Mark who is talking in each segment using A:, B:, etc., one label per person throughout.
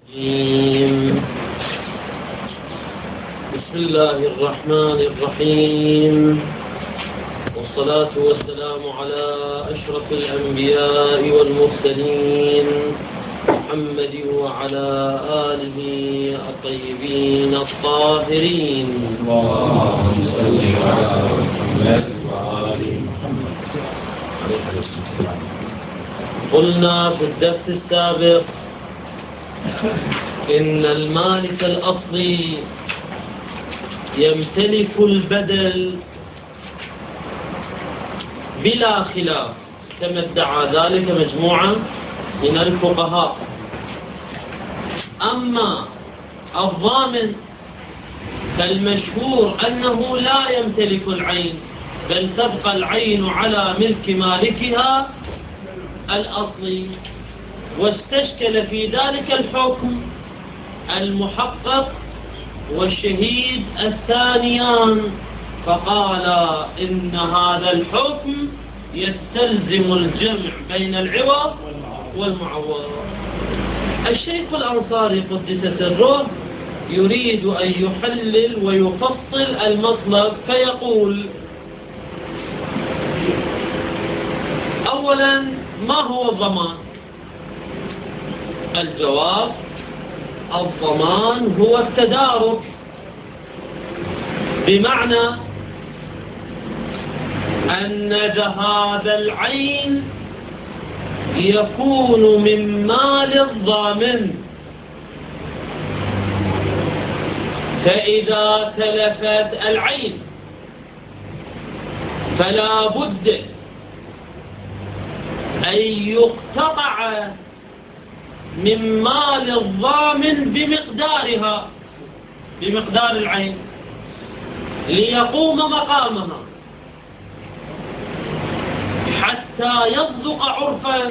A: بسم الله الرحمن الرحيم، والصلاة والسلام على أشرف الأنبياء والمرسلين محمد وعلى آله الطيبين الطاهرين. اللهم صل على محمد وآل محمد. قلنا في الدرس السابق إن المالك الأصلي يمتلك البدل بلا خلاف كما ادعى ذلك مجموعة من الفقهاء. أما الضامن فالمشهور أنه لا يمتلك العين، بل تبقى العين على ملك مالكها الأصلي. واستشكل في ذلك الحكم المحقق والشهيد الثانيان، فقال إن هذا الحكم يستلزم الجمع بين العوض والمعوض. الشيخ الأنصاري قدس سره يريد أن يحلل ويفصل المطلب، فيقول: أولا، ما هو الضمان؟ الجواب: الضمان هو التدارك، بمعنى أن ذهاب العين يكون من مال الضامن، فإذا تلفت العين فلا بد أن يقتطع من مال الضامن بمقدارها، بمقدار العين، ليقوم مقامها، حتى يصدق عرفا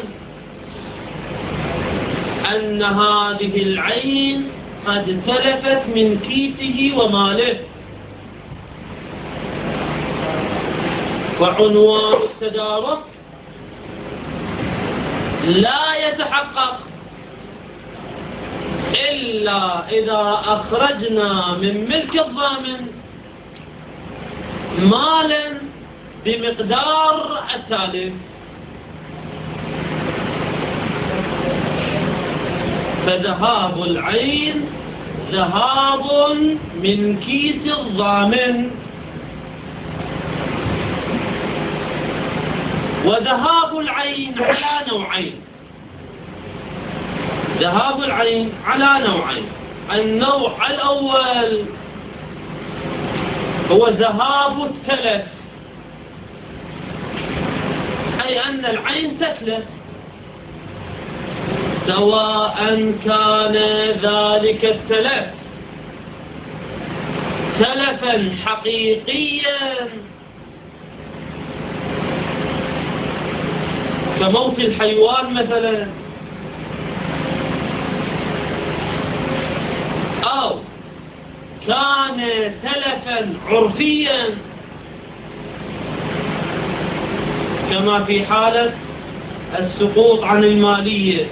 A: أن هذه العين قد تلفت من كيسه وماله. وعنوان التدارك لا يتحقق إلا إذا أخرجنا من ملك الضامن مالا بمقدار التالف. فذهاب العين ذهاب من كيس الضامن، وذهاب العين على نوعين. ذهاب العين على نوعين. النوع الأول هو ذهاب التلف، أي أن العين تتلف، سواء كان ذلك التلف تلفا حقيقيا كموت الحيوان مثلا، أو كان تلفا عرفيا كما في حالة السقوط عن المالية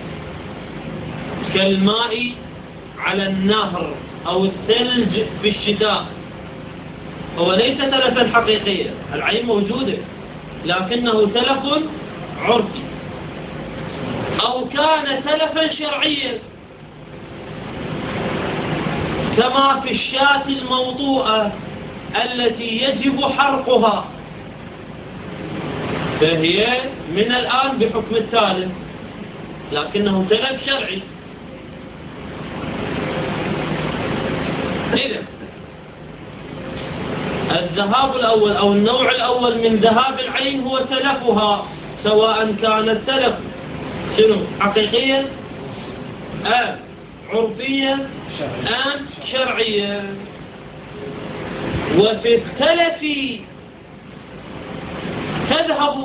A: كالماء على النهر أو الثلج في الشتاء، هو ليس تلفا حقيقيا، العين موجودة لكنه تلف عرفي. أو كان تلفا شرعيا كما في الشاة الموطوءة التي يجب حرقها، فهي من الآن بحكم التالف لكنه تلف شرعي. إذن الذهاب الأول أو النوع الأول من ذهاب العين هو تلفها، سواء كان التلف حقيقيا أم عرفيا أم شرعيا. وفي التلف تذهب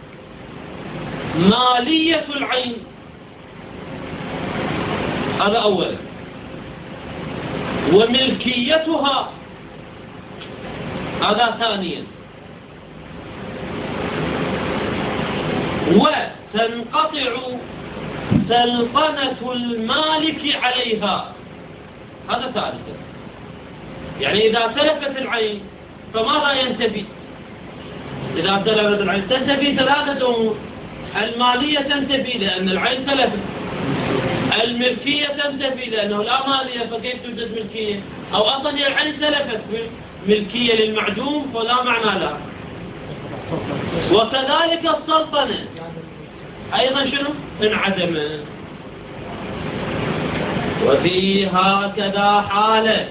A: مالية العين، هذا أولا، وملكيتها هذا ثانيا، وتنقطع سلطنة المالك عليها. هذا ثالثا. يعني إذا تلفت العين فماذا ينتفي؟ إذا تلفت العين تنتفي ثلاثة أمور. المالية تنتفي لأن العين تلفت، الملكية تنتفي لأنه لا مالية فكيف توجد ملكية، أو أصلا العين تلفت ملكية للمعدوم فلا معنى لها. وكذلك السلطنة أيضا شنو؟ انعدمت. وفي هكذا حالة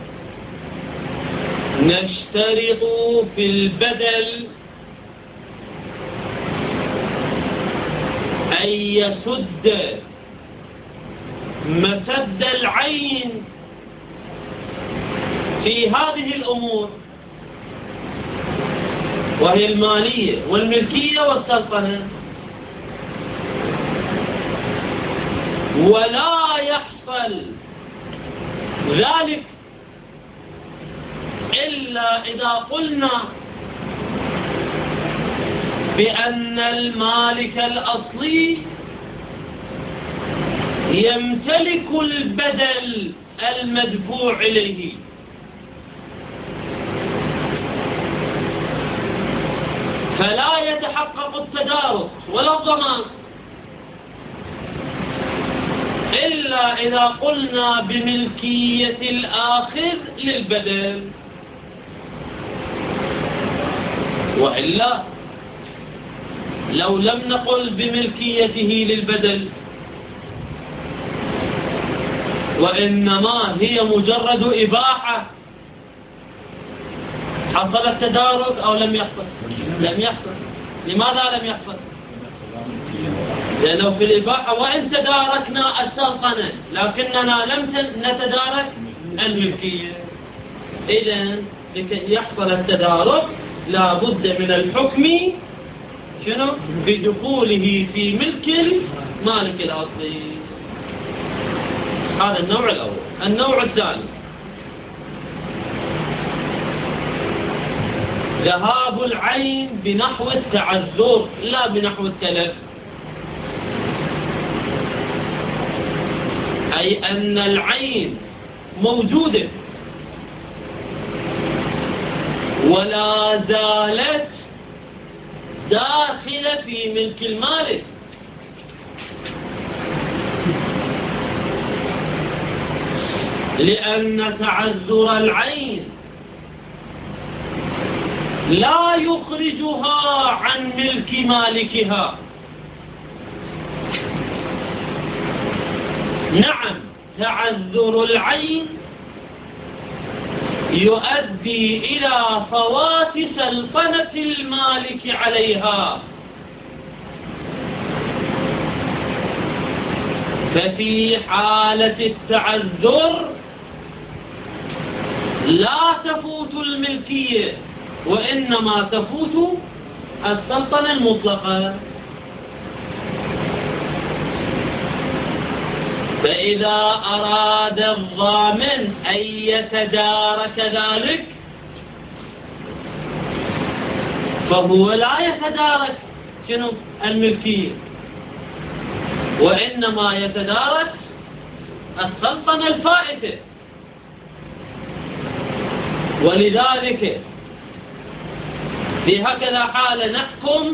A: نشترط في البدل أن يسد مسد العين في هذه الأمور، وهي المالية والملكية والسلطنة، ولا يحصل ذلك إلا إذا قلنا بأن المالك الأصلي يمتلك البدل المدفوع إليه. فلا يتحقق التدارك ولا الضمان إلا إذا قلنا بملكية الآخر للبدل، وإلا لو لم نقل بملكيته للبدل وإنما هي مجرد إباحة، حصل التدارك أو لم يحصل؟ لم يحصل. لماذا لم يحصل؟ لأنه في الإباحة وإن تداركنا السلطنة لكننا لم نتدارك الملكية. إذن لكي يحصل التدارك لا بد من الحكم شنو؟ بدخوله في ملك المالك الأصلي. هذا النوع الأول. النوع الثاني ذهاب العين بنحو التعذر لا بنحو التلف، أي أن العين موجودة ولا زالت داخلة في ملك المالك، لأن تعذر العين لا يخرجها عن ملك مالكها. نعم، تعذر العين يؤدي إلى فوات سلطنة المالك عليها، ففي حالة التعذر لا تفوت الملكية وإنما تفوت السلطنة المطلقة. فإذا أراد الضامن أن يتدارك ذلك فهو لا يتدارك شنو؟ الملكية، وإنما يتدارك السلطنة الفائتة. ولذلك في هكذا حالة نحكم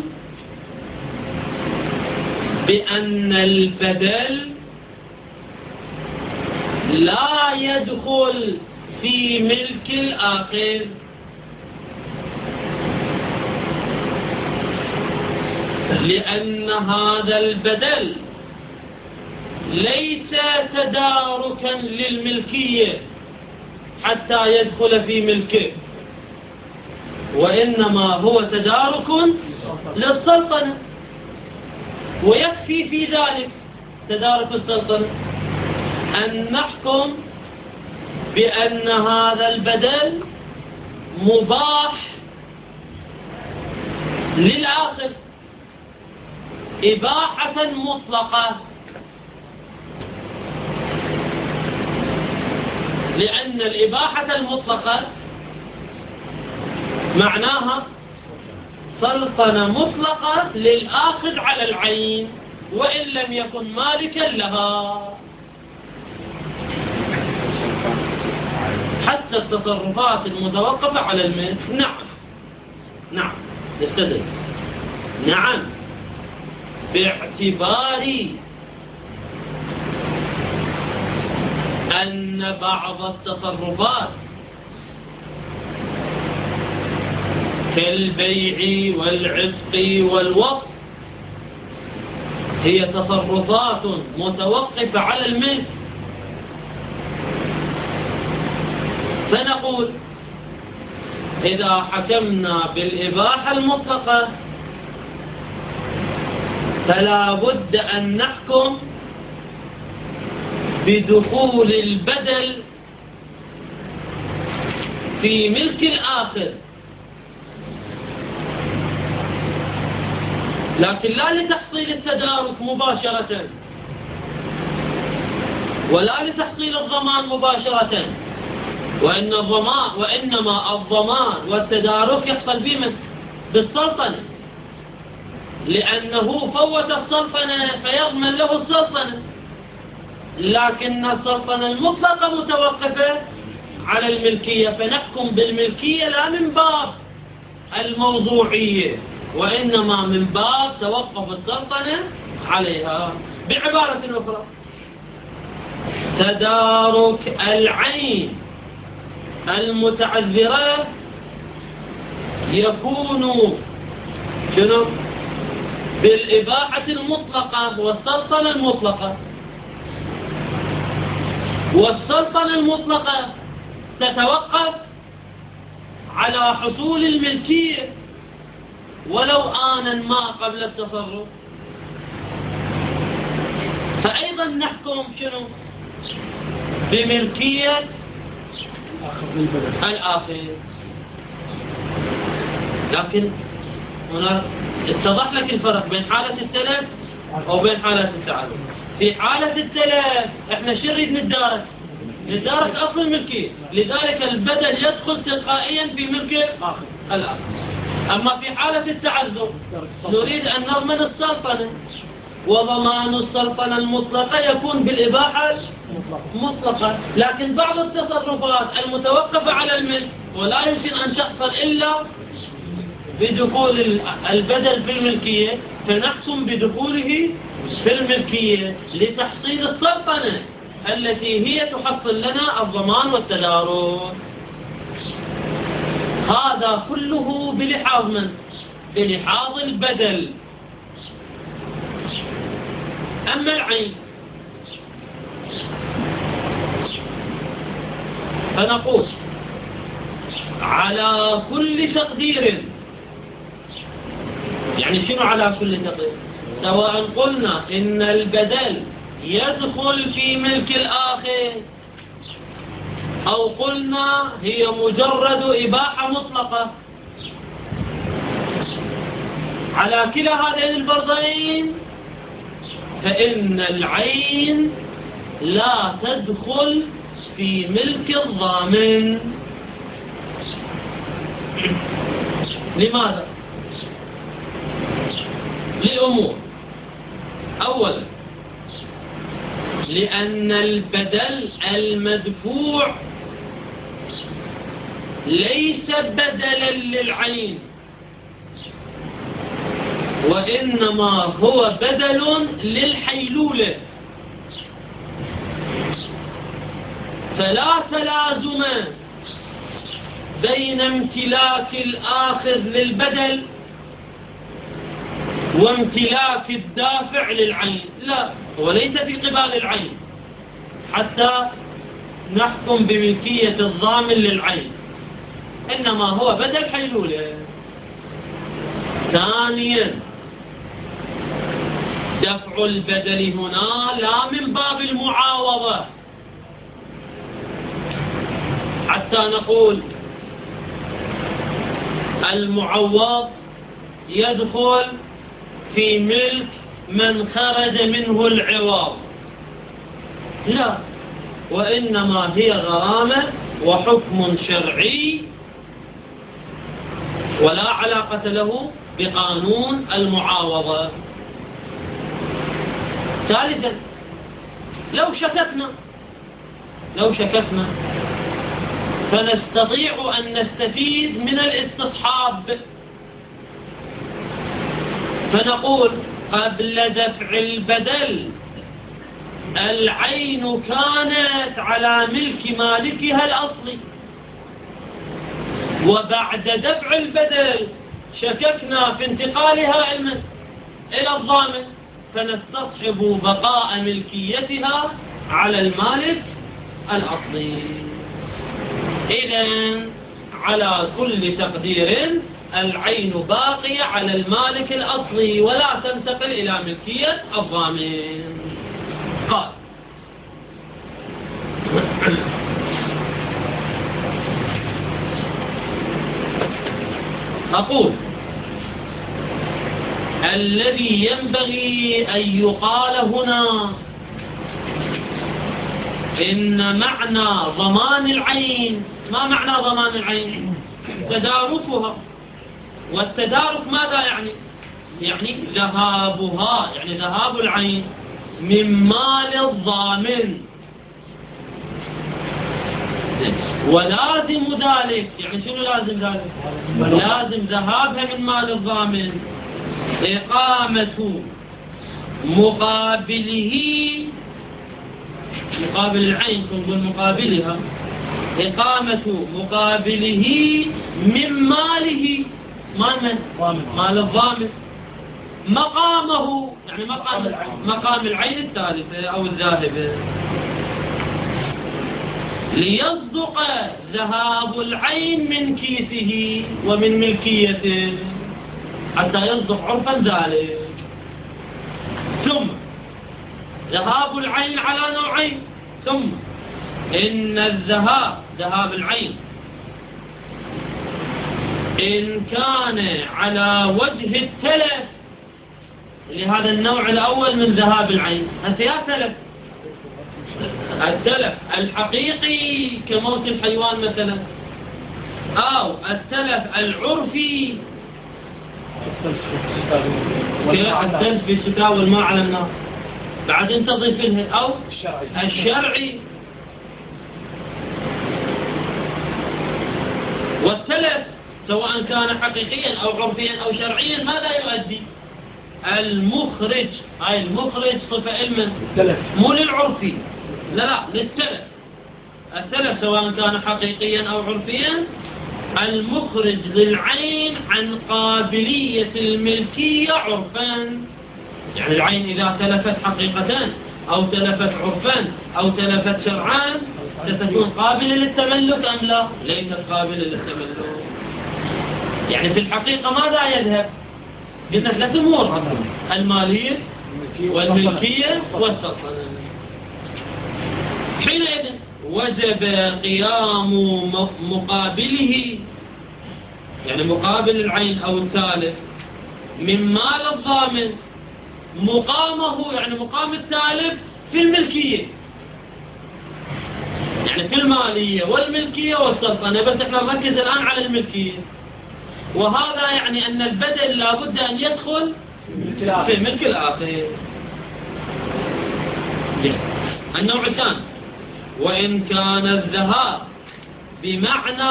A: بأن البدل لا يدخل في ملك الآخر، لأن هذا البدل ليس تداركا للملكية حتى يدخل في ملكه، وإنما هو تدارك للسلطنة، ويكفي في ذلك تدارك السلطنة أن نحكم بأن هذا البدل مباح للآخر إباحة مطلقة، لأن الإباحة المطلقة معناها سلطنة مطلقة للآخذ على العين، وإن لم يكن مالكا لها. حتى التصرفات المتوقفة على الملك. نعم يستدل. نعم، باعتبار أن بعض التصرفات كالبيع والعتق والوقف هي تصرفات متوقفة على الملك، فنقول إذا حكمنا بالإباحة المطلقة فلا بد أن نحكم بدخول البدل في ملك الآخر، لكن لا لتحصيل التدارك مباشرة ولا لتحصيل الضمان مباشرة، وإنما الضمان والتدارك يحصل بالسلطنة، لأنه فوت السلطنة فيضمن له السلطنة، لكن السلطنة المطلقة متوقفة على الملكية، فنحكم بالملكية لا من باب الموضوعية وإنما من باب توقف السلطنة عليها. بعبارة أخرى، تدارك العين المتعذرة يكون بالإباحة المطلقة والسلطنة المطلقة، والسلطنة المطلقة تتوقف على حصول الملكية ولو آنا ما قبل التصرف. فأيضا نحكم بملكية الآخر، لكن هنا اتضح لك الفرق بين حالة التلف وبين حالة التعذر. في حالة التلف احنا شو نريد ندارك أصل الملكية، لذلك البدل يدخل تلقائيا في ملك الآخر. أما في حالة التعذر نريد أن نضمن السلطنة، وضمان السلطنة المطلقة يكون بالإباحة مطلقة، لكن بعض التصرفات المتوقفة على الملك ولا يمكن أن تحصل إلا بدخول البدل في الملكية، فنحكم بدخوله في الملكية لتحصيل السلطنة التي هي تحصل لنا الضمان والتدارك. هذا كله بلحاظ البدل. أما العين فنقول على كل تقدير، يعني شنو على كل تقدير؟ سواء قلنا إن البدل يدخل في ملك الآخر أو قلنا هي مجرد إباحة مطلقة، على كلا هذين البرضين فإن العين لا تدخل في ملك الضامن. لماذا؟ لأمور. أولا، لأن البدل المدفوع ليس بدلا للعين، وإنما هو بدل للحيلولة، فلا تلازم بين امتلاك الآخذ للبدل وامتلاك الدافع للعين، لا، وليس في قبال العين حتى نحكم بملكية الضامن للعين، إنما هو بدل حيلولة. ثانيا، دفع البدل هنا لا من باب المعاوضة حتى نقول المعوض يدخل في ملك من خرج منه العوض، لا، وإنما هي غرامة وحكم شرعي ولا علاقة له بقانون المعاوضة. ثالثا لو شككنا فنستطيع أن نستفيد من الاستصحاب، فنقول قبل دفع البدل العين كانت على ملك مالكها الأصلي، وبعد دفع البدل شككنا في انتقالها إلى الضامن، فنستصحب بقاء ملكيتها على المالك الأصلي. إذن على كل تقدير العين باقية على المالك الأصلي ولا تنتقل إلى ملكية الضامن. قال أقول الذي ينبغي أن يقال هنا إن معنى ضمان العين، ما معنى ضمان العين؟ تداركها، والتدارك ماذا يعني؟ يعني ذهابها، يعني ذهاب العين من مال الضامن، ولازم ذلك، يعني شنو لازم ذلك؟ لازم ذهابها من مال الضامن إقامة مقابله، مقابل العين تنقل مقابلها، إقامة مقابله من ماله، مال الضامن، مقامه، يعني مقام العين الثالثة أو الذاهبة، ليصدق ذهاب العين من كيسه ومن ملكيته حتى يصدق عرفا ذلك. ثم ذهاب العين على نوعين، ثم إن ذهاب العين إن كان على وجه التلف، لهذا النوع الأول من ذهاب العين التلف الحقيقي كموت الحيوان مثلا، أو التلف العرفي التلف بالسكا والماء على النار، بعدين تضيف لها، أو الشرعي. والتلف سواء كان حقيقيا أو عرفيا أو شرعيا ماذا يؤدي؟ المخرج، هاي المخرج صفة علما مو للعرفي، لا للتلف. التلف سواء كان حقيقيا أو عرفيا المخرج للعين عن قابلية الملكية عرفا، يعني العين إذا تلفت حقيقة أو تلفت عرفا أو تلفت شرعا ستكون قابلة للتملك أم لا؟ ليست قابلة للتملك. يعني في الحقيقة ماذا يذهب؟ قلنا ثلاث أمور: المالية والملكية والسلطنة. حينئذ وجب قيام مقابله، يعني مقابل العين أو التالف من مال الضامن، مقامه يعني مقام التالف في الملكية، يعني في المالية والملكية والسلطنة، بس احنا نركز الآن على الملكية. وهذا يعني أن البدل لابد أن يدخل في ملك الآخر. النوع الثاني: وإن كان الذهاب بمعنى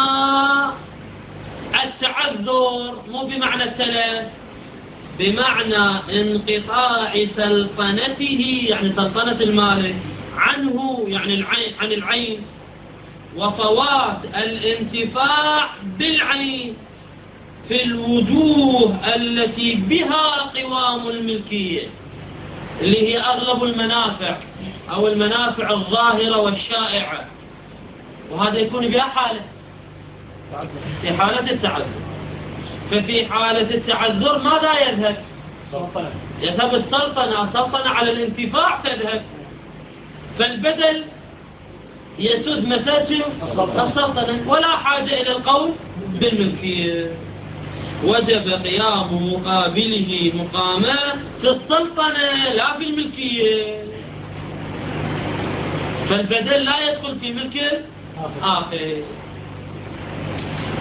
A: التعذر، مو بمعنى التلف، بمعنى انقطاع سلطنته، يعني سلطنة المالك عنه، يعني العين عن العين، وفوات الانتفاع بالعين في الوجوه التي بها قوام الملكية، اللي هي أغلب المنافع أو المنافع الظاهرة والشائعة، وهذا يكون بها حالة، في حالة التعذر. ففي حالة التعذر ماذا يذهب؟ يذهب السلطنة على الانتفاع تذهب، فالبدل يسد مساجد السلطنة ولا حاجة إلى القول بالملكية. وجب قيام مقابله مقامه في السلطنة لا في الملكية، فالبدل لا يدخل في ملك آخر،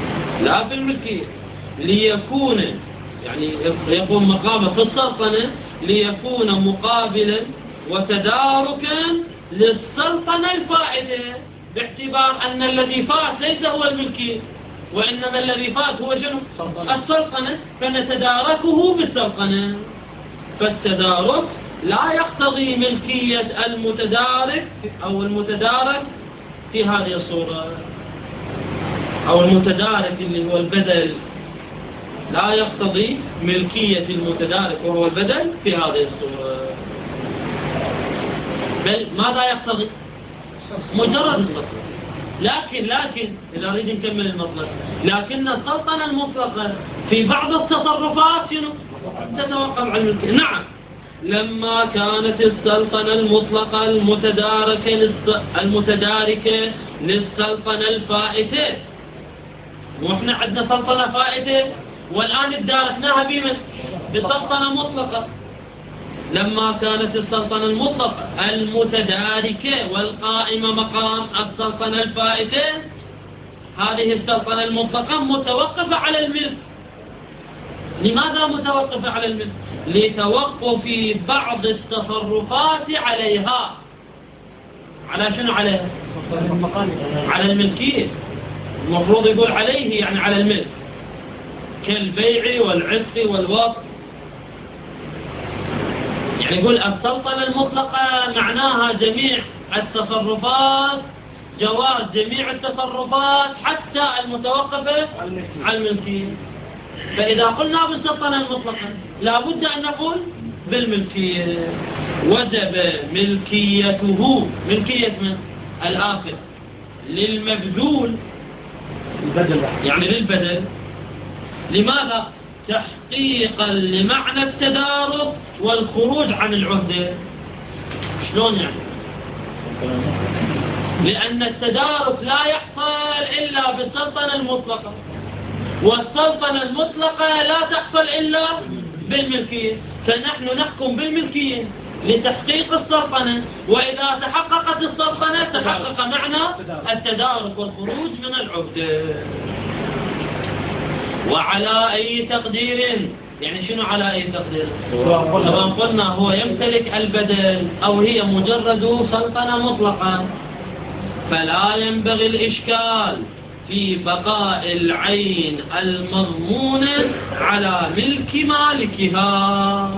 A: لا في الملكية، ليكون يعني يقوم مقامه في السلطنة ليكون مقابلا وتداركا للسلطنة الفائتة، باعتبار أن الذي فات ليس هو الملكية، وإنما الذي فات هو شنو؟ السلطنة، فنتداركه بالسلطنة. فالتدارك لا يقتضي ملكية المتدارك أو المتدارك في هذه الصورة، أو المتدارك اللي هو البدل لا يقتضي ملكية المتدارك وهو البدل في هذه الصورة، بل ماذا يقتضي؟ مجرد السلطنة. لكن إذا أريد نكمل المطلب، لكن السلطنة المطلقة في بعض التصرفات تتوقف على الملكية. نعم، لما كانت السلطنة المطلقة المتداركة للسلطنة الفائتة، وإحنا عندنا سلطنة فائتة والآن اداركناها بمن؟ بسلطنة مطلقة. لما كانت السلطنة المطلقة المتداركة والقائمة مقام السلطنة الفائتة، هذه السلطنة المطلقة متوقفة على الملك. لماذا متوقفة على الملك؟ لتوقف بعض التصرفات عليها. على شنو عليها؟ على الملكية. المفروض يقول عليه يعني على الملك، كالبيع والعتق والوقف. يعني يقول السلطنة المطلقة معناها جميع التصرفات، جواز جميع التصرفات حتى المتوقفة على الملكية. فإذا قلنا بالسلطنة المطلقة لابد أن نقول بالملكية. وجب ملكيته، ملكية من؟ الآخر للمبذول، يعني للبدل. لماذا؟ تحقيقا لمعنى التدارك والخروج عن العهدة. شلون يعني؟ لأن التدارك لا يحصل إلا بالسلطنة المطلقة، والسلطنة المطلقة لا تحصل إلا بالملكية، فنحن نحكم بالملكية لتحقيق السلطنة، وإذا تحققت السلطنة تحقق معنى التدارك والخروج من العهدة. وعلى أي تقدير، يعني شنو على أي تقدير؟ طبعا قلنا هو يمتلك البدل أو هي مجرد سلطنة مطلقة، فلا ينبغي الإشكال في بقاء العين المضمونة على ملك مالكها.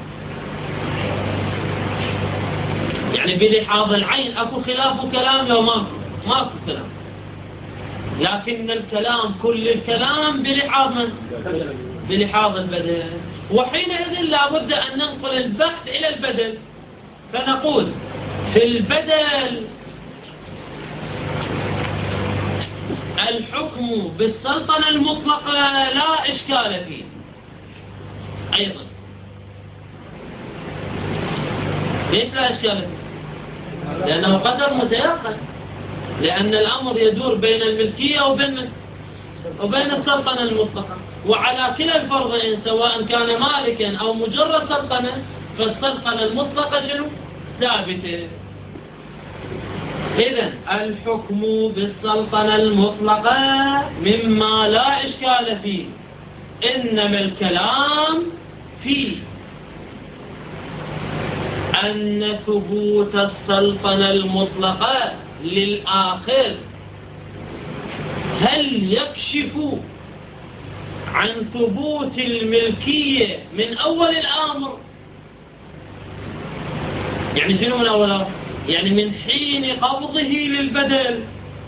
A: يعني بلحاظ العين أكو خلاف كلام لو ماكو كلام، لكن الكلام كل الكلام بلحاظ من؟ بلحاظ البدل. وحينئذ لابد أن ننقل البحث إلى البدل، فنقول في البدل الحكم بالسلطنة المطلقة لا إشكال فيه أيضا. ليش لا إشكال فيه؟ لأنه قدر متيقن، لأن الأمر يدور بين الملكية وبين السلطنة المطلقة، وعلى كلا الفرضين سواء كان مالكا أو مجرد سلطنة فالسلطنة المطلقة شنو؟ ثابتة. إذن الحكم بالسلطنة المطلقة مما لا إشكال فيه، إنما الكلام فيه أن ثبوت السلطنة المطلقة للآخر هل يكشف عن ثبوت الملكية من أول الأمر؟ يعني شنو من أول الأمر؟ يعني من حين قبضه للبدل،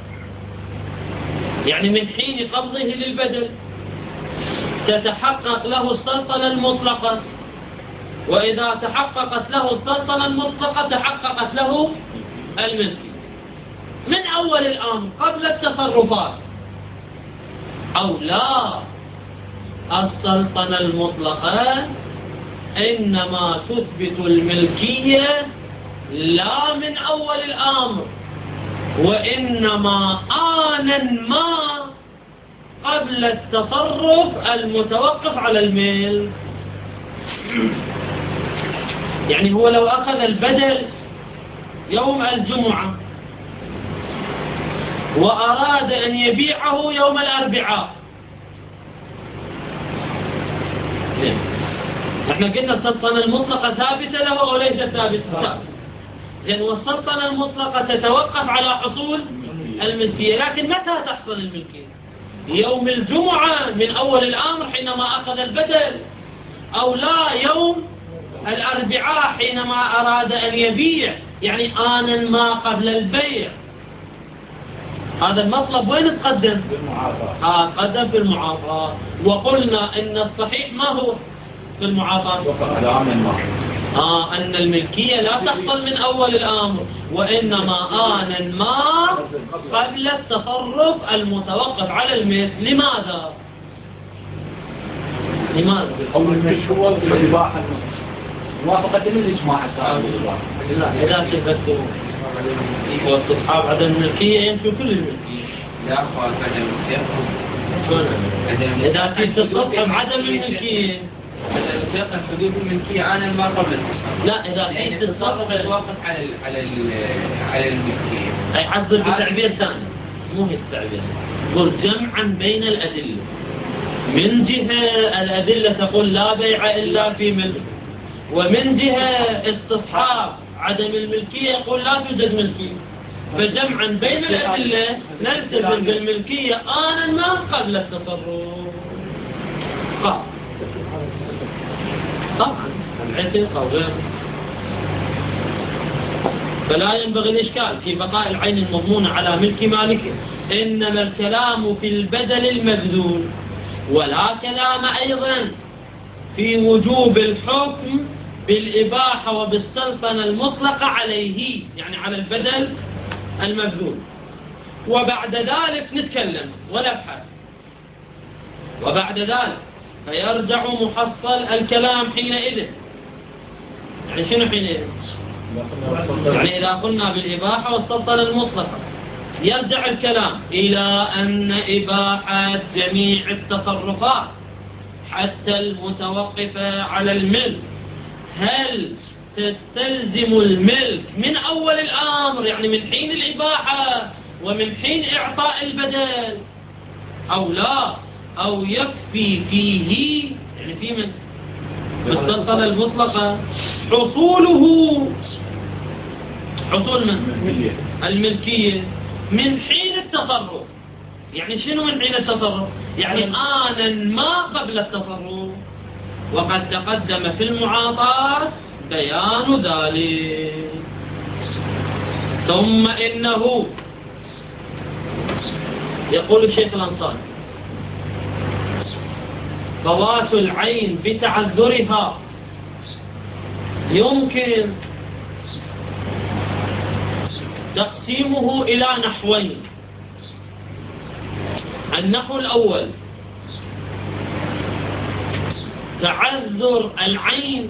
A: يعني من حين قبضه للبدل تتحقق له السلطنة المطلقة، وإذا تحققت له السلطنة المطلقة تحققت له الملكية من أول الأمر قبل التصرفات. أو لا، السلطنة المطلقة إنما تثبت الملكية لا من أول الأمر، وإنما آنا ما قبل التصرف المتوقف على الملك. يعني هو لو أخذ البدل يوم الجمعة وأراد أن يبيعه يوم الأربعاء، احنا قلنا السلطنة المطلقة ثابتة له أو ليست ثابتة؟ لأن والسلطنة المطلقة تتوقف على حصول الملكية، لكن متى تحصل الملكية؟ يوم الجمعة من أول الأمر حينما أخذ البدل، أو لا يوم الأربعاء حينما أراد أن يبيع، يعني آنا ما قبل البيع. هذا المطلب وين تقدم؟
B: في المعاطاة.
A: قدم في المعاطاة، وقلنا إن الصحيح ما هو في المعاطاة؟ أن الملكية لا تحصل من أول الأمر، وإنما آنا ما قبل التصرف المتوقف على المثل. لماذا؟
B: أول مشروع الإباحة موافقة للإجماع السابق.
A: إذا ثبتوا واستصحاب عدم الملكية ينفي كل الملكية.
C: لا أخوات عدم الملكية.
A: إذا تستصحب عدم الملكية
C: حدود الملكية آنا ما قبل.
A: لا، إذا تستصحب
C: الواقف على الملكية.
A: أي حصل بتعبير ثاني، مو هي التعبير. قل جمعا بين الأدلة. من جهة الأدلة تقول لا بيع إلا في ملك، ومن جهة استصحاب عدم الملكية يقول لا توجد ملكية. فجمعا بين الأدلة نلتزم بالملكية آنا ما قبل التصرف. طبعا العتق أو غيره. فلا ينبغي الإشكال في بقاء العين المضمونة على ملك مالكه، إنما الكلام في البدل المبذول، ولا كلام أيضا في وجوب الحكم بالإباحة وبالسلطنة المطلقة عليه، يعني على البدل المبذول. وبعد ذلك نتكلم ونبحث، وبعد ذلك فيرجع محصل الكلام حينئذ. يعني شنو حينئذ؟ يعني إذا قلنا بالإباحة والسلطنة المطلقة يرجع الكلام إلى أن إباحة جميع التصرفات حتى المتوقفة على الملك هل تستلزم الملك من أول الأمر، يعني من حين الإباحة ومن حين إعطاء البدل، أو لا، أو يكفي فيه، يعني في من السلطنة المطلقة حصول من الملكية من حين التصرف. يعني شنو من حين التصرف؟ يعني آنا ما قبل التصرف، وقد تقدم في المعاطاة بيان ذلك. ثم إنه يقول الشيخ الأنصاري فوات العين بتعذرها يمكن تقسيمه إلى نحوين. النحو الأول تعذر العين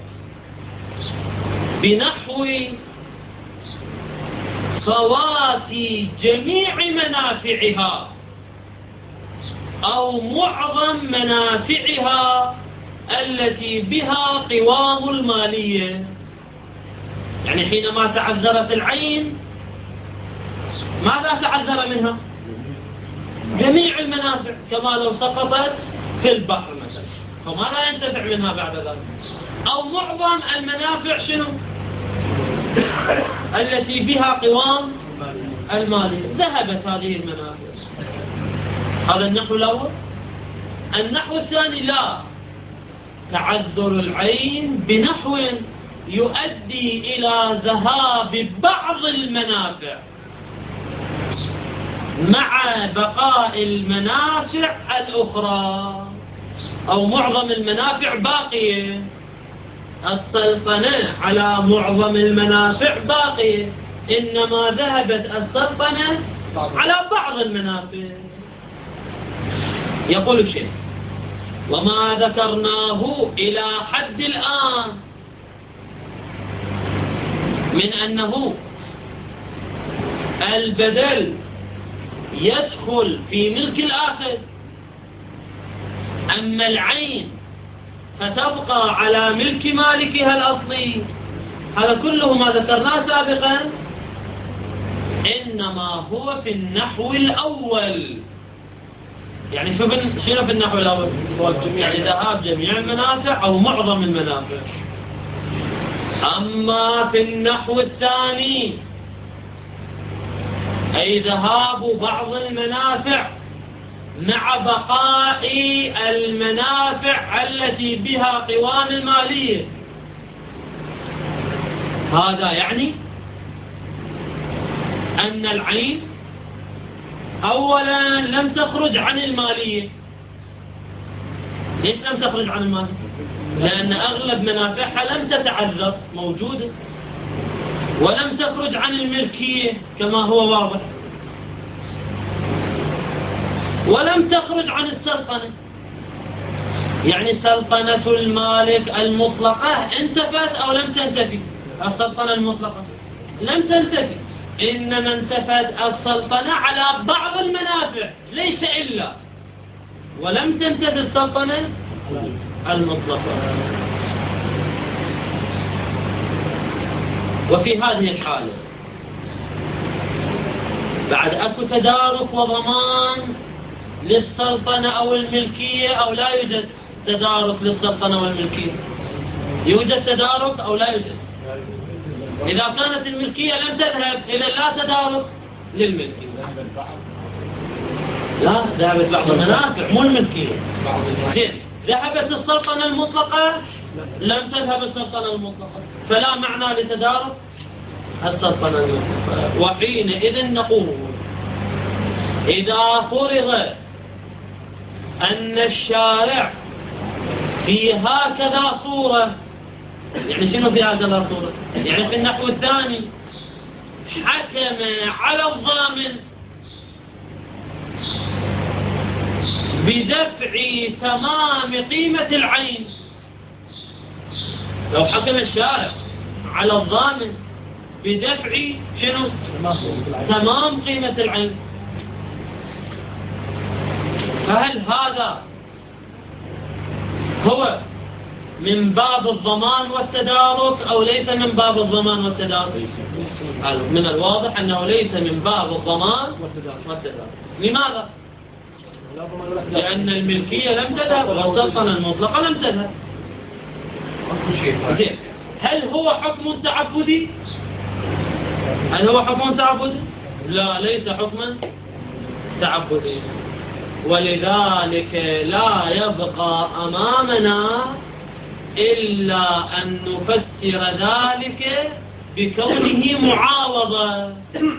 A: بنحو فوات جميع منافعها أو معظم منافعها التي بها قوام المالية. يعني حينما تعذرت العين ماذا تعذر منها؟ جميع المنافع، كما لو سقطت في البحر مثلا، فماذا ينتفع منها بعد ذلك؟ أو معظم المنافع شنو؟ التي بها قوام المالية، ذهبت هذه المنافع. هذا النحو الأول. النحو الثاني لا، تعذر العين بنحو يؤدي إلى ذهاب بعض المنافع مع بقاء المنافع الأخرى، أو معظم المنافع باقية. السلطنة على معظم المنافع باقية، إنما ذهبت السلطنة على بعض المنافع. يقول الشيخ وما ذكرناه إلى حد الآن من أنه البدل يدخل في ملك الآخر، أما العين فتبقى على ملك مالكها الأصلي، هذا كله ما ذكرناه سابقا إنما هو في النحو الأول. يعني شنو في النحو الأول؟ يعني ذهاب جميع المنافع أو معظم المنافع. أما في النحو الثاني أي ذهاب بعض المنافع مع بقاء المنافع التي بها قوام المالية. هذا يعني أن العين أولا لم تخرج عن المالية. ليش لم تخرج عن المالية؟ لأن أغلب منافعها لم تتعذر موجودة، ولم تخرج عن الملكية كما هو واضح، ولم تخرج عن السلطنة. يعني سلطنة المالك المطلقة انتفت أو لم تنتفي؟ السلطنة المطلقة لم تنتفي، إنما انتفت السلطنة على بعض المنافع ليس إلا، ولم تنتفي السلطنة المطلقة. وفي هذه الحالة بعد أكو تدارك وضمان للسلطنة أو الملكية أو لا يوجد تدارك للسلطنة والملكية؟ يوجد تدارك أو لا يوجد؟ إذا كانت الملكية لم تذهب إلى لا تدارك للملكية. لا، ذهبت بعض المنافع مو الملكية. ذهبت السلطنة المطلقة، لم تذهب السلطنة المطلقة، فلا معنى لتدارك السلطنة المطلقة. وحينئذ نقول إذا فرض أن الشارع في هكذا صورة، يعني شنو في هكذا صورة؟ يعني في النحو الثاني حكم على الضامن بدفع تمام قيمة العين. لو حكم الشارع على الضامن بدفع شنو؟ تمام قيمة العين، فهل هذا هو من باب الضمان والتدارك أو ليس من باب الضمان والتدارك؟ من الواضح أنه ليس من باب الضمان والتدارك. لماذا؟ لأن الملكية لم تذهب والسلطنة المطلقة لم تذهب. هل هو حكم تعبدي؟ هل هو حكم تعبدي؟ لا، ليس حكما تعبدي. ولذلك لا يبقى أمامنا إلا أن نفسر ذلك بكونه معاوضة.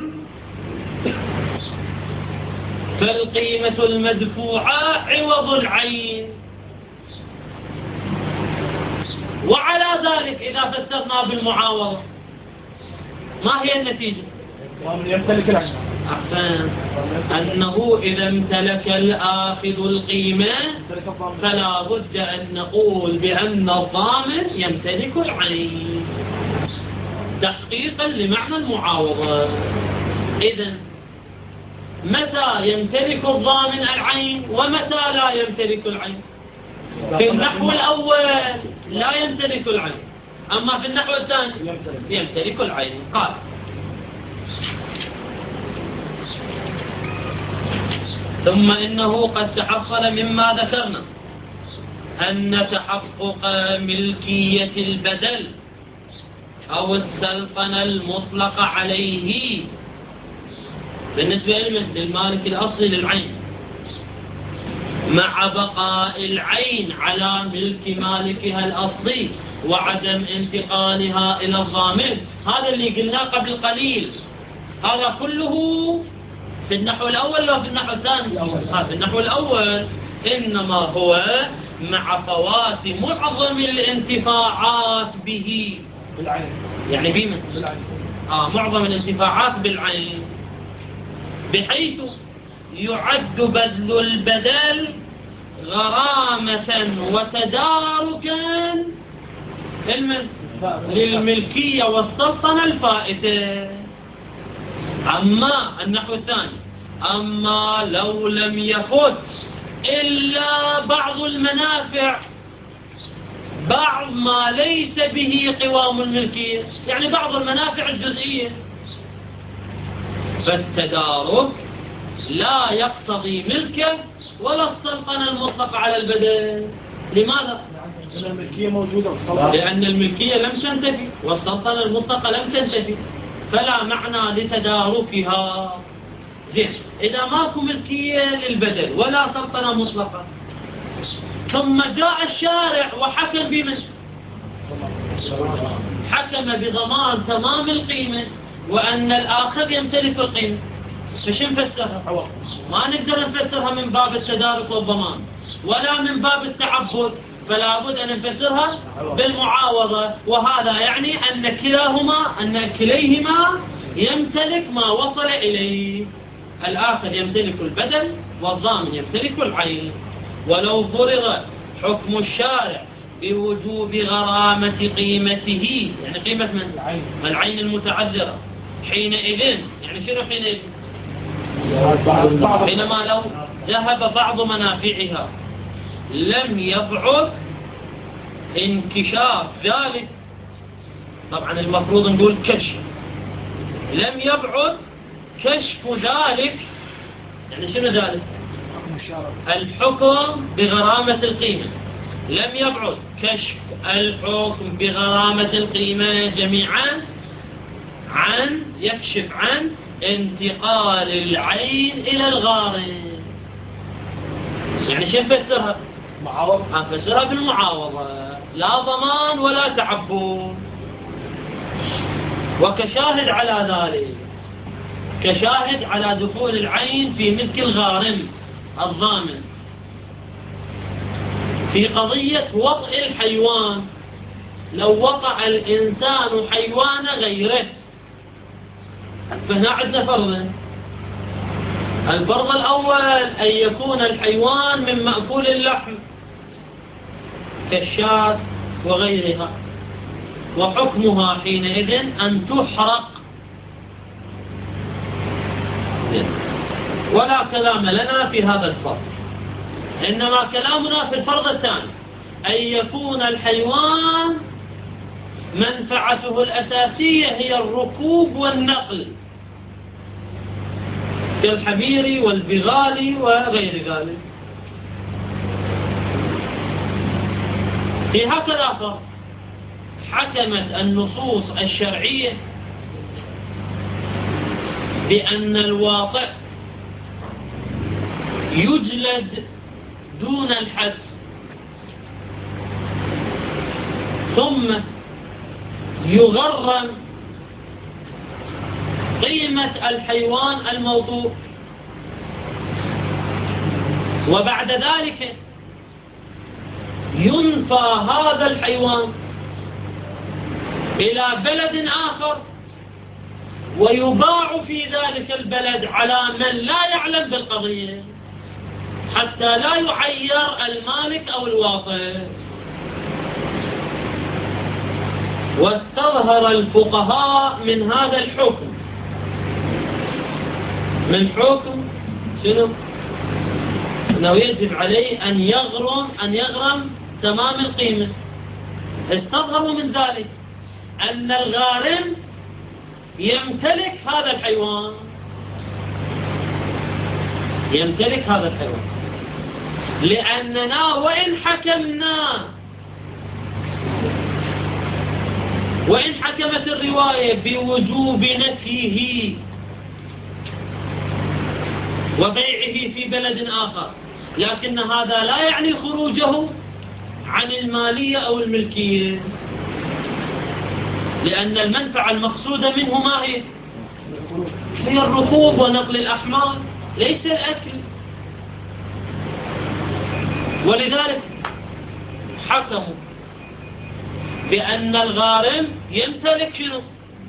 A: فالقيمة المدفوعة عوض العين. وعلى ذلك إذا فسرنا بالمعاوضة ما هي النتيجة؟
B: يمتلك العين.
A: أحسن، أنه إذا امتلك الآخذ القيمة فلا بد أن نقول بأن الضامن يمتلك العين تحقيقا لمعنى المعاوضة. إذن متى يمتلك الضامن العين ومتى لا يمتلك العين؟ في النحو الأول لا يمتلك العين، أما في النحو الثاني يمتلك العين. قال ثم إنه قد تحصل مما ذكرنا أن تحقق ملكية البدل أو السلطنة المطلقة عليه بالنسبة للمالك الأصلي للعين مع بقاء العين على ملك مالكها الأصلي وعدم انتقالها إلى الضامن. هذا اللي قلناه قبل قليل، هذا كله في النحو الأول ولا في النحو الثاني؟ في النحو الأول، إنما هو مع فوات معظم الانتفاعات به، يعني بمن؟ معظم الانتفاعات بالعين، بحيث يعد بذل البدل غرامة وتداركا للملكية والسلطنة الفائتة. أما النحو الثاني، أما لو لم يفت إلا بعض المنافع، بعض ما ليس به قوام الملكية، يعني بعض المنافع الجزئية، فالتدارك لا يقتضي ملكه ولا السلطنة المطلقة على البدن. لماذا؟
B: لأن الملكية موجودة
A: لأن الملكية لم تنتفي والسلطنة المطلقة لم تنتفي، فلا معنى لتداركها. زين، إذا ماكو ملكية للبدن ولا سلطنة مطلقة، ثم جاء الشارع وحكم بمن؟ حكم بضمان تمام القيمة وأن الآخر يمتلك القيمة. فش نفسرها؟ ما نقدر نفسرها من باب التدارك والضمان ولا من باب التعبد، فلا بد أن نفسرها بالمعاوضة. وهذا يعني أن كليهما يمتلك ما وصل إليه. الآخر يمتلك البدن والضامن يمتلك العين. ولو فرض حكم الشارع بوجوب غرامة قيمته، يعني قيمة من؟ العين المتعذرة، حينئذ يعني شنو حينئذ؟ حينما لو ذهب بعض منافعها لم يبعد انكشاف ذلك. طبعا المفروض نقول كشف، لم يبعد كشف ذلك. يعني شنو ذلك؟ الحكم بغرامة القيمة. لم يبعد كشف الحكم بغرامة القيمة جميعا يكشف عن انتقال العين إلى الغارم. يعني شو نفسرها؟
B: معاوضة.
A: نفسرها بالمعاوضة، لا ضمان ولا تعبد. وكشاهد على ذلك، كشاهد على دخول العين في ملك الغارم الضامن في قضية وطئ الحيوان. لو وطأ الإنسان حيوان غيره، فهنا عندنا فرضين. الفرض الأول أن يكون الحيوان من مأكول اللحم كالشاة وغيرها، وحكمها حينئذ أن تحرق. ولا كلام لنا في هذا الفرض، إنما كلامنا في الفرض الثاني، أن يكون الحيوان منفعته الأساسية هي الركوب والنقل كالحمير والبغال وغير ذلك. في هكذا فرض حكمت النصوص الشرعية بأن الواطئ يجلد دون الحد، ثم يغرم قيمة الحيوان الموضوع، وبعد ذلك ينفى هذا الحيوان إلى بلد آخر ويباع في ذلك البلد على من لا يعلم بالقضية حتى لا يعير المالك أو الواطئ. واستظهر الفقهاء من هذا الحكم، من حكم شنو؟ أنه يجب عليه أن يغرم تمام القيمة. استظهروا من ذلك أن الغارم يمتلك هذا الحيوان، يمتلك هذا الحيوان، لأننا وإن حكمت الرواية بوجوب نفيه وبيعه في بلد آخر، لكن هذا لا يعني خروجه عن المالية أو الملكية، لأن المنفعة المقصودة منه ما هي؟ هي الركوب ونقل الأحمال، ليس الأكل. ولذلك حكموا بأن الغارم يمتلك شنو؟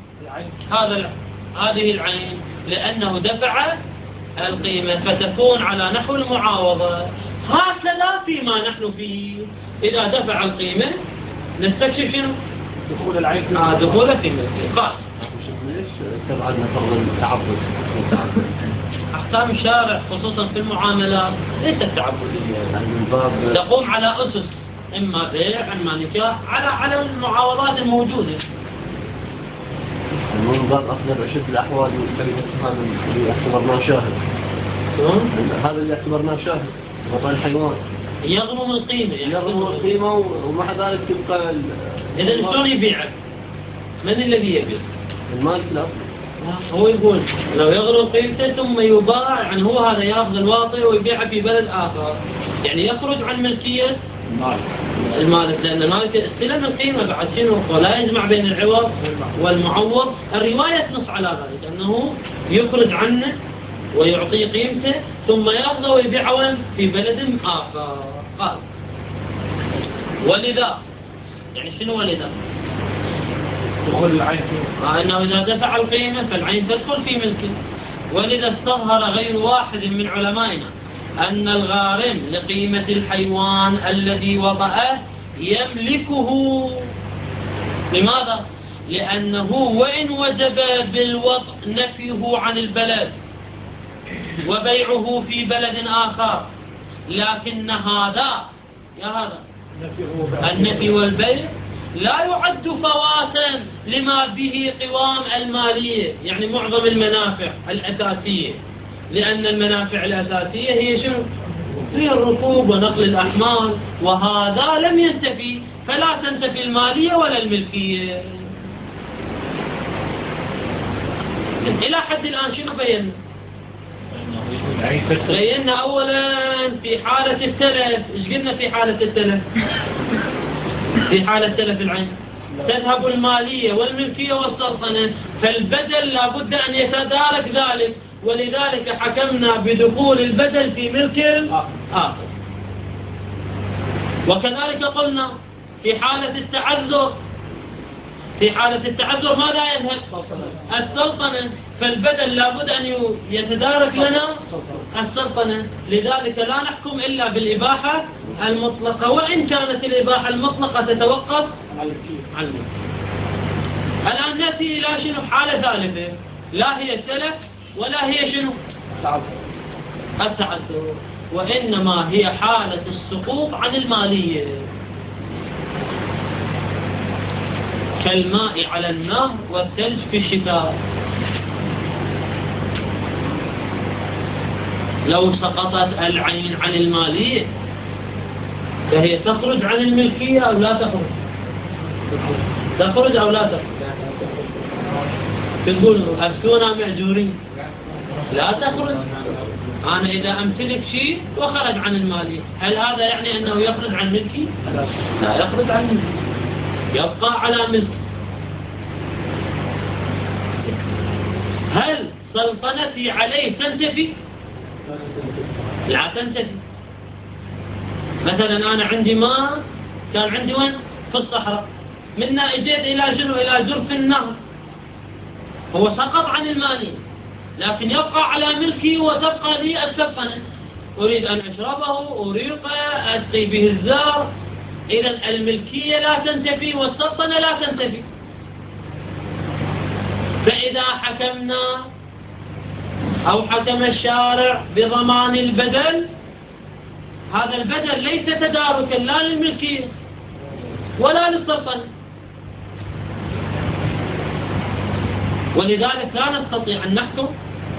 A: هذه العين، لأنه دفع القيمة، فتكون على نحو المعاوضة. هكذا فيما نحن فيه، إذا دفع القيمة نستكشف شنو؟
B: دخول العين
A: دخول القيمة. قال
D: ليش استبعدنا فرض التعبد؟
A: أحكام الشارع خصوصا في المعاملات ليست تعبدية، تقوم على أسس، إما بيع إما نكاح، على المعاوضات الموجودة.
D: من باب أخذ أشد الأحوال والكلمة هذا اللي اعتبرناه شاهد.
A: شلون؟
D: هذا اللي اعتبرناه شاهد وطن الحيوان
A: يغرم القيمة يعني
D: يغرم القيمة ومع ذلك تبقى
A: إذا شلون يبيعه؟ من الذي يبيع؟
D: المالك الأصلي.
A: هو يقول لو يغرم قيمته ثم يباع، يعني هو هذا ياخذ الواطي ويبيعه في بلد آخر، يعني يخرج عن ملكية المالك، لأن المالك استلم القيمة بعد شنو، ولا يجمع بين العوض والمعوض. الرواية تنص على ذلك أنه يخرج عنه ويعطيه قيمته ثم ياخذه ويبيعه في بلد آخر. قال ولذا، يعني شنو ولذا؟
B: دخول العين
A: أنه إذا دفع القيمة فالعين تدخل في ملكه. ولذا استظهر غير واحد من علمائنا أن الغارم لقيمة الحيوان الذي وطأه يملكه. لماذا؟ لأنه وإن وجب بالوطء نفيه عن البلد وبيعه في بلد آخر، لكن هذا النفي والبيع لا يعد فواتا لما به قوام المالية، يعني معظم المنافع الأساسية، لأن المنافع الأساسية هي شنو؟ هي الركوب ونقل الأحمال، وهذا لم ينتفي، فلا تنتفي المالية ولا الملكية. إلى حد الآن شنو بينا؟ بينا أولا في حالة التلف. إيش قلنا في حالة التلف؟ في حالة تلف العين تذهب المالية والملكية والسلطنة، فالبدل لابد أن يتدارك ذلك، ولذلك حكمنا بدخول البدل في ملك الآخر. وكذلك قلنا في حالة التعذر، في حالة التعذر ماذا يذهب؟ السلطنة، فالبدل لابد أن يتدارك لنا السلطنة، لذلك لا نحكم إلا بالإباحة المطلقة، وإن كانت الإباحة المطلقة تتوقف على الملك. الآن نأتي إلى شنو؟ حالة ثالثة، لا هي التلف ولا هي شنو؟ التعذر، وإنما هي حالة السقوط عن المالية، كالماء على النهر والثلج في الشتاء. لو سقطت العين عن المالية فهي تخرج عن الملكية أو لا تخرج؟ تخرج أو لا تخرج؟ تقول أفتونا معجورين، لا تخرج. أنا إذا أمتلك شيء وخرج عن المالية، هل هذا يعني أنه يخرج عن ملكي؟ لا يخرج عن ملكي، يبقى على ملك. هل سلطنتي عليه تنتفي؟ لا تنتفي. مثلا أنا عندي ماء، كان عندي وين؟ في الصحراء، منا اجيت إلى شنو؟ إلى جرف النهر، هو سقط عن المالية لكن يبقى على ملكي وتبقى لي السلطنة، أريد أن أشربه، أريقه، أسقي به الزرع. إذا الملكية لا تنتفي والسلطنة لا تنتفي. فإذا حكمنا أو حكم الشارع بضمان البدل، هذا البدل ليس تداركا لا للملكية ولا للسلطنة، ولذلك لا نستطيع أن نحكم.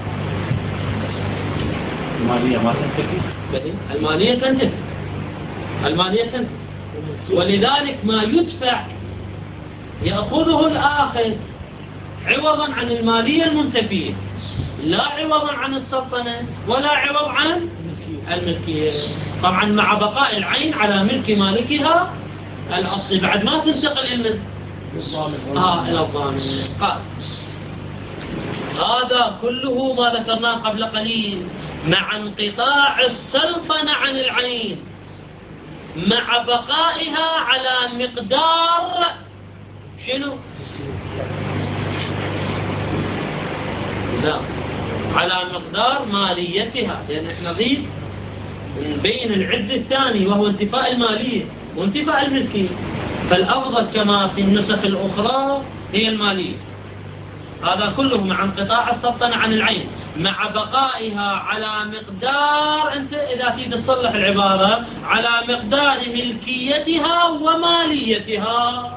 B: المالية ما تنتفي،
A: المالية تنتفي، المالية تنتفي، ولذلك ما يدفع يأخذه الآخر عوضا عن المالية المنتفية، لا عوضا عن السلطنة ولا عوض عن الملكية، طبعا مع بقاء العين على ملك مالكها الأصلي، بعد ما تنتقل إلى الضامن. قال هذا كله ما ذكرناه قبل قليل مع انقطاع السلطنة عن العين، مع بقائها على مقدار شنو؟ لا، على مقدار ماليتها، لأن احنا نضيف بين العد الثاني وهو انتفاء المالية وانتفاء الملكية، فالأفضل كما في النسخ الأخرى هي المالية. هذا كله مع انقطاع السلطنة عن العين، مع بقائها على مقدار، أنت إذا تريد تصلح العبارة، على مقدار ملكيتها وماليتها.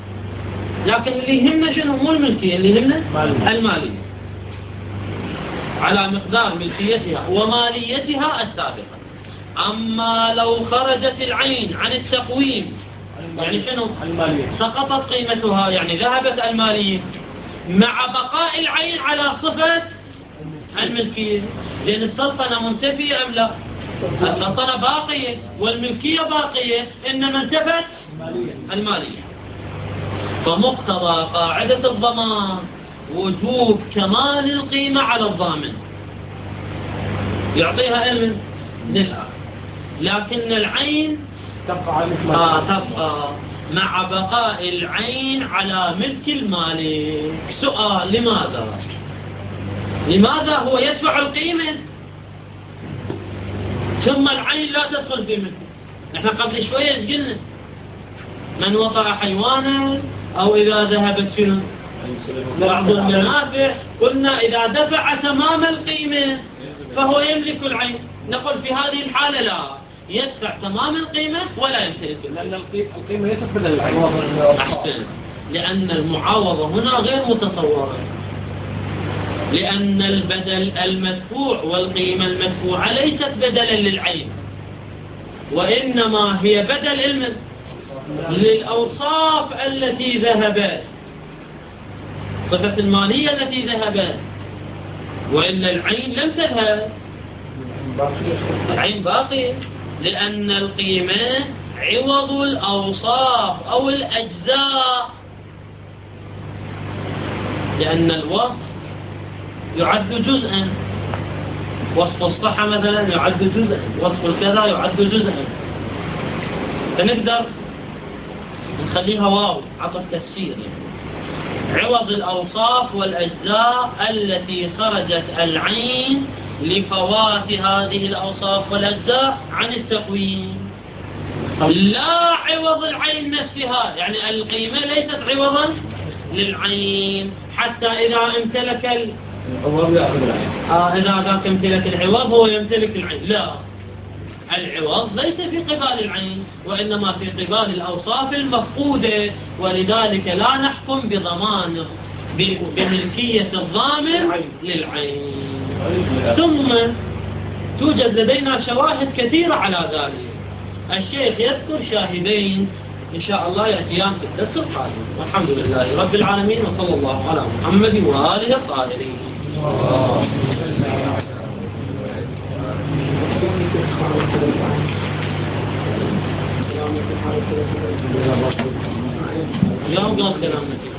A: لكن اللي يهمنا شنو؟ مو الملكية، اللي يهمنا المالية. على مقدار ملكيتها وماليتها السابقة. أما لو خرجت العين عن التقويم يعني شنو؟ سقطت قيمتها، يعني ذهبت المالية مع بقاء العين على صفة الملكية، لأن السلطنة منتفية أم لا؟ السلطنة باقية والملكية باقية، إنما انتفت المالية. فمقتضى قاعدة الضمان وجوب كمال القيمة على الضامن، يعطيها علم للآخر، لكن العين تبقى مع بقاء العين على ملك المالك. سؤال: لماذا هو يدفع القيمة ثم العين لا تدخل في ملكه؟ نحن قبل شوية قلنا من وطأ حيوانا أو إذا ذهبت شنو بعض المنافع، قلنا إذا دفع تمام القيمة فهو يملك العين. نقول في هذه الحالة لا، يدفع تمام القيمة ولا يمتلك،
B: لأن القيمة ليست بدل العين.
A: أحسن، لأن المعاوضة هنا غير متصورة، لأن البدل المدفوع والقيمة المدفوعة ليست بدلا للعين، وإنما هي بدل للأوصاف التي ذهبت، صفة المالية التي ذهبت، وإن العين لم تذهب، العين باقية، لأن القيمة عوض الأوصاف أو الأجزاء، لأن الوصف يعد جزءا، وصف الصحة مثلا يعد جزءا، وصف الكذا يعد جزءا، فنقدر نخليها واو عطف تفسير يعني. عوض الأوصاف والأجزاء التي خرجت العين لفوات هذه الأوصاف والأجزاء عن التقويم، لا عوض العين نفسها، يعني القيمة ليست عوضا للعين، حتى إذا امتلك إذا ذاك امتلك العوض هو يمتلك العين، لا، العوض ليس في قبال العين وإنما في قبال الأوصاف المفقودة، ولذلك لا نحكم بضمان بملكية الضامن للعين. ثم توجد لدينا شواهد كثيرة على ذلك، الشيخ يذكر شاهدين إن شاء الله يأتيان في الدرس القادم، والحمد لله رب العالمين، وصلى الله على محمد وآله الطاهرين. يوم قال كلامك